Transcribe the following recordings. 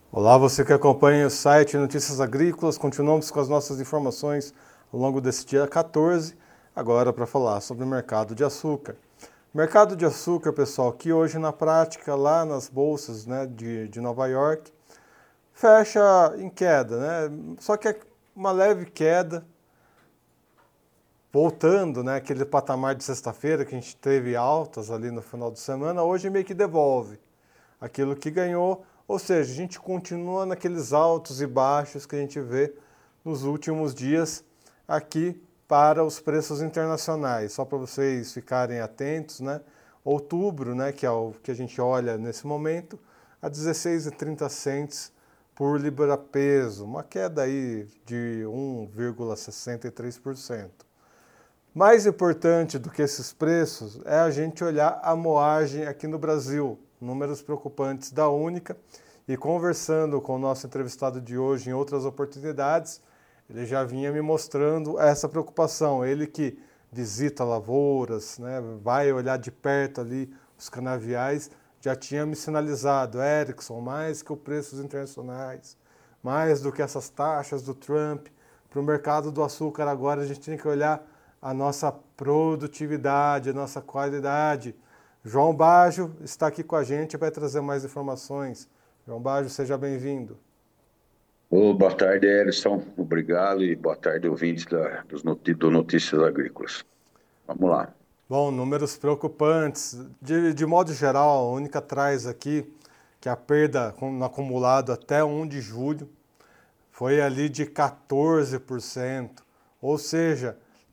Olá, você que acompanha o site Notícias Agrícolas, continuamos com as nossas informações ao longo desse dia 14, agora para falar sobre o mercado de açúcar. Mercado de açúcar, pessoal, que hoje na prática, lá nas bolsas, né, de Nova York, fecha em queda, né? Só que é uma leve queda, voltando, né, aquele patamar de sexta-feira que a gente teve altas ali no final de semana, hoje meio que devolve aquilo que ganhou, ou seja, a gente continua naqueles altos e baixos que a gente vê nos últimos dias aqui para os preços internacionais. Só para vocês ficarem atentos, né? Outubro, né, que é o que a gente olha nesse momento, a 16,30 cents por libra-peso, uma queda aí de 1,63%. Mais importante do que esses preços é a gente olhar a moagem aqui no Brasil, números preocupantes da Única, e conversando com o nosso entrevistado de hoje em outras oportunidades, ele já vinha me mostrando essa preocupação. Ele que visita lavouras, né, vai olhar de perto ali os canaviais, já tinha me sinalizado, Erickson, mais que os preços internacionais, mais do que essas taxas do Trump, para o mercado do açúcar agora a gente tem que olhar a nossa produtividade, a nossa qualidade. João Baggio está aqui com a gente e vai trazer mais informações. João Baggio, seja bem-vindo. Boa tarde, Erison. Obrigado e boa tarde, ouvintes do Notícias Agrícolas. Vamos lá. Bom, números preocupantes. De modo geral, a única traz aqui que a perda no acumulado até 1 de julho foi ali de 14%, ou seja,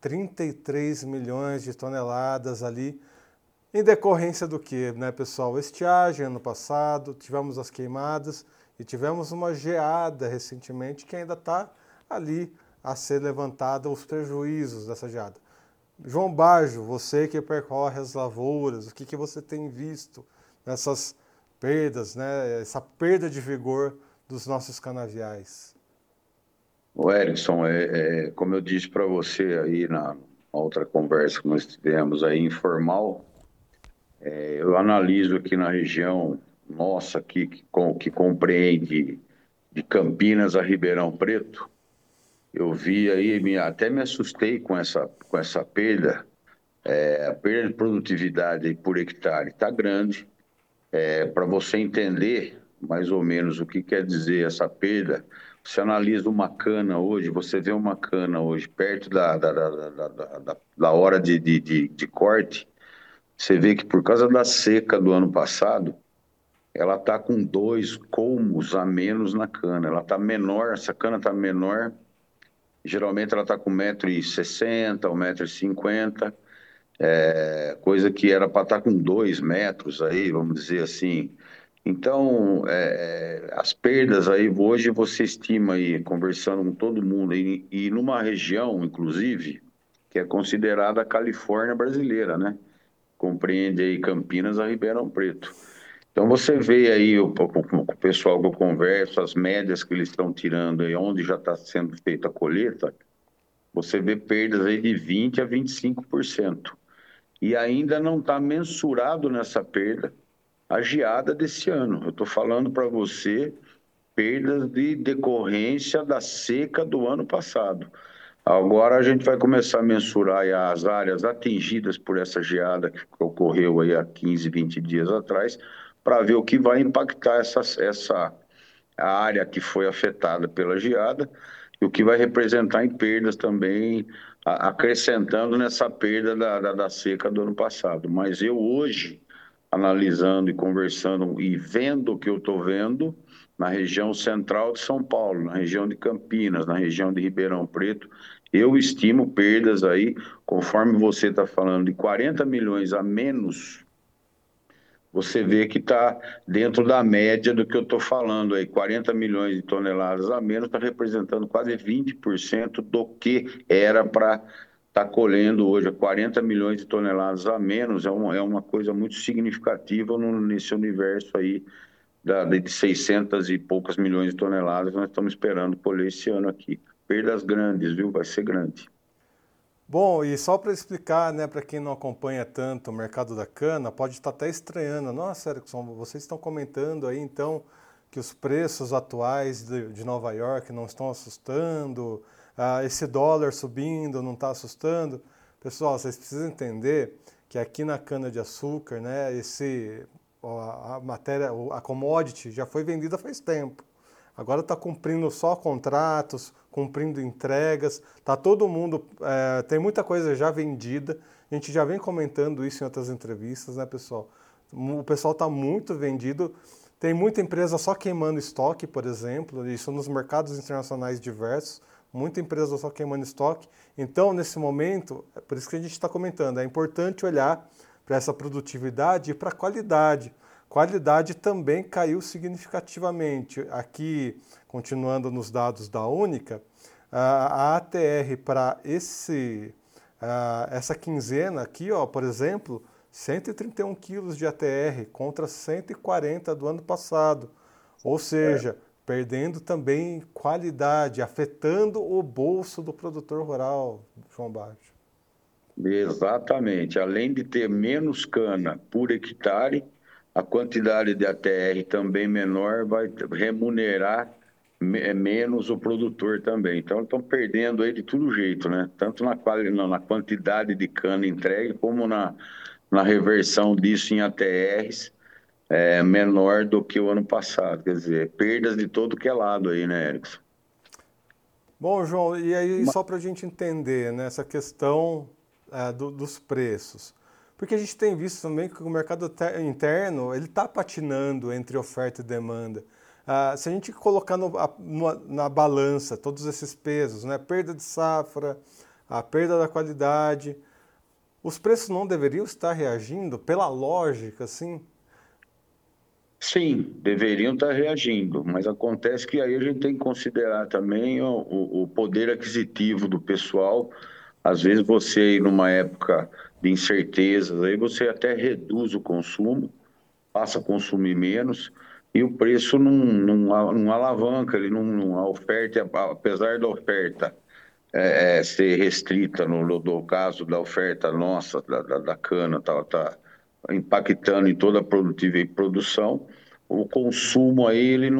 33 milhões de toneladas ali. Em decorrência do que, né, pessoal? Estiagem ano passado, tivemos as queimadas e tivemos uma geada recentemente que ainda está ali a ser levantada os prejuízos dessa geada. João Baggio, você que percorre as lavouras, o que você tem visto nessas perdas, né? Essa perda de vigor dos nossos canaviais? O Erison, como eu disse para você aí na outra conversa que nós tivemos aí informal, eu analiso aqui na região nossa aqui que compreende de Campinas a Ribeirão Preto. Eu vi aí, até me assustei com essa perda. A perda de produtividade aí por hectare está grande. Para você entender mais ou menos o que quer dizer essa perda, você analisa uma cana hoje, você vê uma cana hoje perto da hora de corte, você vê que por causa da seca do ano passado, ela está com 2 colmos a menos na cana. Ela está menor, essa cana está menor, geralmente ela está com 1,60 m, 1,50 m, coisa que era para estar com 2 metros aí, vamos dizer assim. Então, as perdas aí, hoje você estima aí, conversando com todo mundo, e numa região, inclusive, que é considerada a Califórnia brasileira, né? Compreende aí Campinas a Ribeirão Preto. Então você vê aí o pessoal que eu converso, as médias que eles estão tirando aí, onde já está sendo feita a colheita, você vê perdas aí de 20 a 25%. E ainda não está mensurado nessa perda a geada desse ano. Eu estou falando para você perdas de decorrência da seca do ano passado. Agora a gente vai começar a mensurar aí as áreas atingidas por essa geada que ocorreu aí há 15, 20 dias atrás, para ver o que vai impactar essa a área que foi afetada pela geada e o que vai representar em perdas também, acrescentando nessa perda da seca do ano passado. Mas eu hoje, analisando e conversando e vendo o que eu estou vendo, na região central de São Paulo, na região de Campinas, na região de Ribeirão Preto, eu estimo perdas aí, conforme você está falando, de 40 milhões a menos. Você vê que está dentro da média do que eu estou falando aí, 40 milhões de toneladas a menos, está representando quase 20% do que era para estar colhendo hoje. 40 milhões de toneladas a menos é uma coisa muito significativa nesse universo aí de 600 e poucas milhões de toneladas que nós estamos esperando colher esse ano aqui. Perdas grandes, viu? Vai ser grande. Bom, e só para explicar, né, para quem não acompanha tanto o mercado da cana, pode estar até estranhando. Nossa, Erickson, vocês estão comentando aí, então, que os preços atuais de Nova York não estão assustando, esse dólar subindo não está assustando. Pessoal, vocês precisam entender que aqui na cana-de-açúcar, né, a matéria, a commodity já foi vendida faz tempo. Agora está cumprindo só contratos, cumprindo entregas, tá todo mundo, tem muita coisa já vendida, a gente já vem comentando isso em outras entrevistas, né, pessoal? O pessoal está muito vendido, tem muita empresa só queimando estoque, por exemplo, isso nos mercados internacionais diversos, muita empresa só queimando estoque. Então, nesse momento, é por isso que a gente está comentando, é importante olhar para essa produtividade e para a qualidade. Qualidade também caiu significativamente. Aqui, continuando nos dados da Única, a ATR para essa quinzena aqui, ó, por exemplo, 131 quilos de ATR contra 140 do ano passado. Ou seja, perdendo também qualidade, afetando o bolso do produtor rural, João Baggio. Exatamente. Além de ter menos cana por hectare, a quantidade de ATR também menor vai remunerar menos o produtor também. Então, estão perdendo aí de todo jeito, né? Tanto na quantidade de cana entregue, como na reversão disso em ATRs, menor do que o ano passado. Quer dizer, perdas de todo que é lado aí, né, Erickson? Bom, João, e aí só para a gente entender, né, essa questão dos preços, porque a gente tem visto também que o mercado interno ele está patinando entre oferta e demanda. Se a gente colocar na balança todos esses pesos, né, perda de safra, a perda da qualidade, os preços não deveriam estar reagindo pela lógica, assim? Sim, deveriam estar reagindo, mas acontece que aí a gente tem que considerar também o poder aquisitivo do pessoal. Às vezes você, numa época de incertezas, aí você até reduz o consumo, passa a consumir menos e o preço não alavanca, a oferta, apesar da oferta ser restrita no caso da oferta nossa, da cana, tá impactando em toda a produção, o consumo aí ele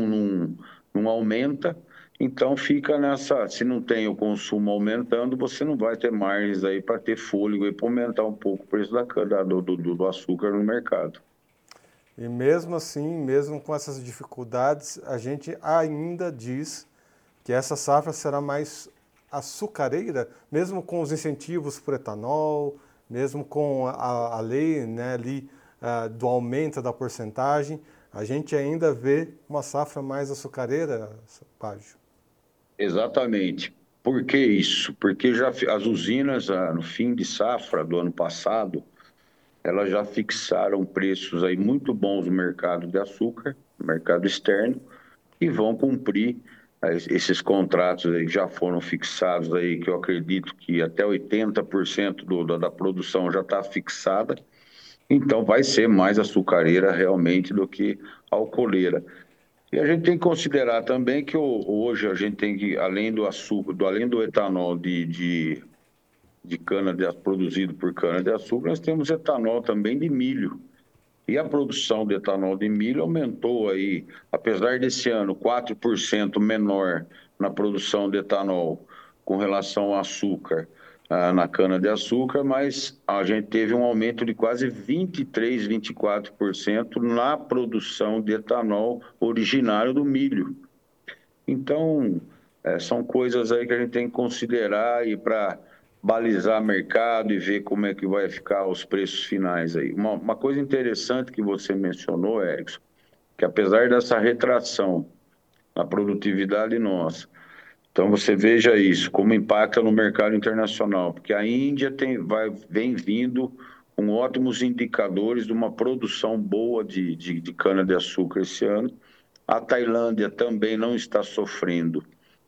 não aumenta, então fica nessa, se não tem o consumo aumentando, você não vai ter margens aí para ter fôlego e para aumentar um pouco o preço da cana, do açúcar no mercado. E mesmo assim, mesmo com essas dificuldades, a gente ainda diz que essa safra será mais açucareira, mesmo com os incentivos por etanol, mesmo com a lei, né, ali, do aumento da porcentagem, a gente ainda vê uma safra mais açucareira, Págio. Exatamente. Por que isso? Porque já as usinas, no fim de safra do ano passado, elas já fixaram preços aí muito bons no mercado de açúcar, no mercado externo, e vão cumprir esses contratos aí que já foram fixados aí, que eu acredito que até 80% da produção já está fixada. Então vai ser mais açucareira realmente do que alcooleira. E a gente tem que considerar também que hoje a gente tem que, além do açúcar, além do etanol de cana produzido por cana de açúcar, nós temos etanol também de milho. E a produção de etanol de milho aumentou aí, apesar desse ano 4% menor na produção de etanol com relação ao açúcar, na cana-de-açúcar, mas a gente teve um aumento de quase 23, 24% na produção de etanol originário do milho. Então, são coisas aí que a gente tem que considerar e para balizar mercado e ver como é que vai ficar os preços finais aí. Uma coisa interessante que você mencionou, Erickson, que apesar dessa retração na produtividade nossa, então você veja isso, como impacta no mercado internacional, porque a Índia vem vindo com ótimos indicadores de uma produção boa de cana-de-açúcar esse ano. A Tailândia também não está sofrendo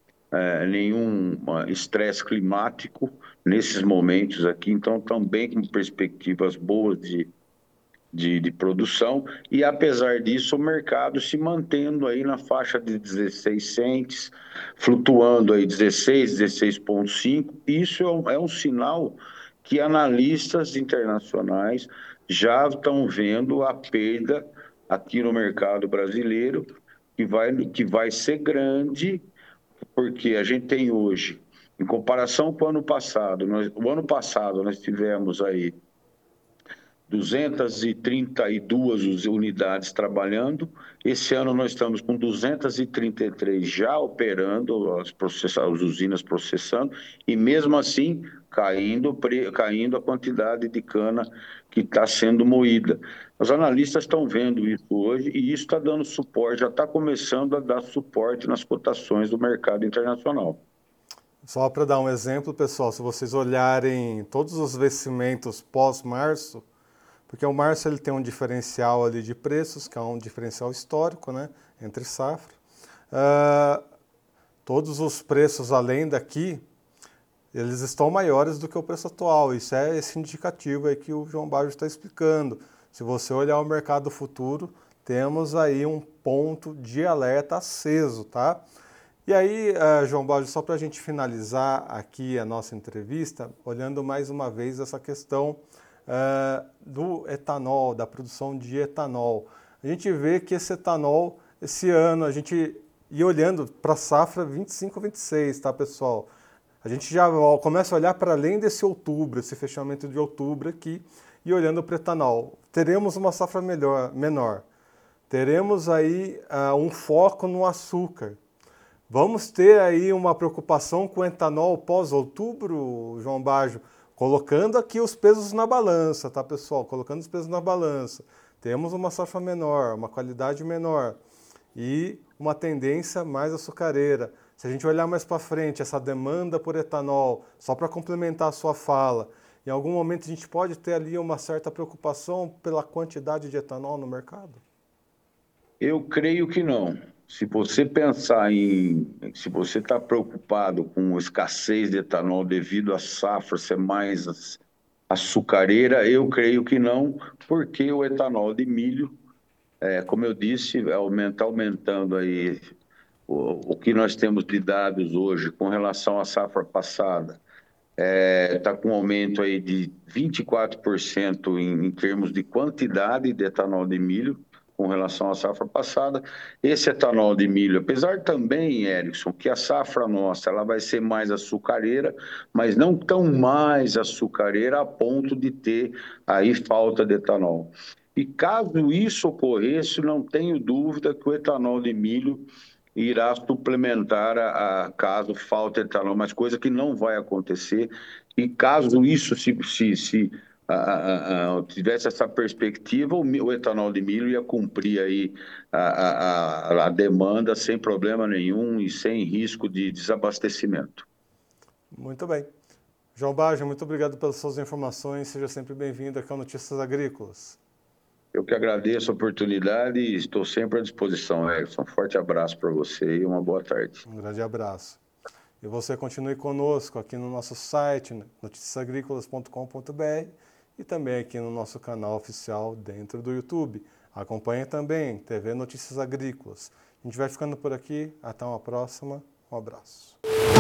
nenhum estresse climático nesses momentos aqui, então também com perspectivas boas de produção, e apesar disso o mercado se mantendo aí na faixa de 16 centes, flutuando aí 16, 16,5, isso é um sinal que analistas internacionais já estão vendo a perda aqui no mercado brasileiro, que vai ser grande, porque a gente tem hoje, em comparação com o ano passado, nós tivemos aí 232 unidades trabalhando. Esse ano nós estamos com 233 já operando, as usinas processando, e mesmo assim caindo a quantidade de cana que está sendo moída. Os analistas estão vendo isso hoje e isso está dando suporte, já está começando a dar suporte nas cotações do mercado internacional. Só para dar um exemplo, pessoal, se vocês olharem todos os vencimentos pós-março, porque o março ele tem um diferencial ali de preços, que é um diferencial histórico, né, entre safra. Todos os preços além daqui, eles estão maiores do que o preço atual. Isso é esse indicativo aí que o João Baggio está explicando. Se você olhar o mercado futuro, temos aí um ponto de alerta aceso, tá? E aí, João Baggio, só para a gente finalizar aqui a nossa entrevista, olhando mais uma vez essa questão do etanol, da produção de etanol. A gente vê que esse etanol, esse ano, a gente ia olhando para a safra 25-26, tá, pessoal? A gente já começa a olhar para além desse outubro, esse fechamento de outubro aqui, e olhando para o etanol. Teremos uma safra menor. Teremos aí um foco no açúcar. Vamos ter aí uma preocupação com o etanol pós-outubro, João Baggio? Colocando aqui os pesos na balança, tá, pessoal? Colocando os pesos na balança. Temos uma safra menor, uma qualidade menor e uma tendência mais açucareira. Se a gente olhar mais para frente, essa demanda por etanol, só para complementar a sua fala, em algum momento a gente pode ter ali uma certa preocupação pela quantidade de etanol no mercado? Eu creio que não. Se você se você está preocupado com a escassez de etanol devido à safra ser mais açucareira, eu creio que não, porque o etanol de milho, como eu disse, aumentando aí o que nós temos de dados hoje com relação à safra passada, está com um aumento aí de 24% em termos de quantidade de etanol de milho com relação à safra passada. Esse etanol de milho, apesar também, Erickson, que a safra nossa ela vai ser mais açucareira, mas não tão mais açucareira a ponto de ter aí falta de etanol. E caso isso ocorresse, não tenho dúvida que o etanol de milho irá suplementar caso falte etanol, mas coisa que não vai acontecer. E caso isso se tivesse essa perspectiva, o etanol de milho ia cumprir aí a demanda sem problema nenhum e sem risco de desabastecimento. Muito bem. João Baggio, muito obrigado pelas suas informações. Seja sempre bem-vindo aqui ao Notícias Agrícolas. Eu que agradeço a oportunidade e estou sempre à disposição, Edson. Um forte abraço para você e uma boa tarde. Um grande abraço. E você continue conosco aqui no nosso site, noticiasagricolas.com.br e também aqui no nosso canal oficial dentro do YouTube. Acompanhe também TV Notícias Agrícolas. A gente vai ficando por aqui. Até uma próxima. Um abraço.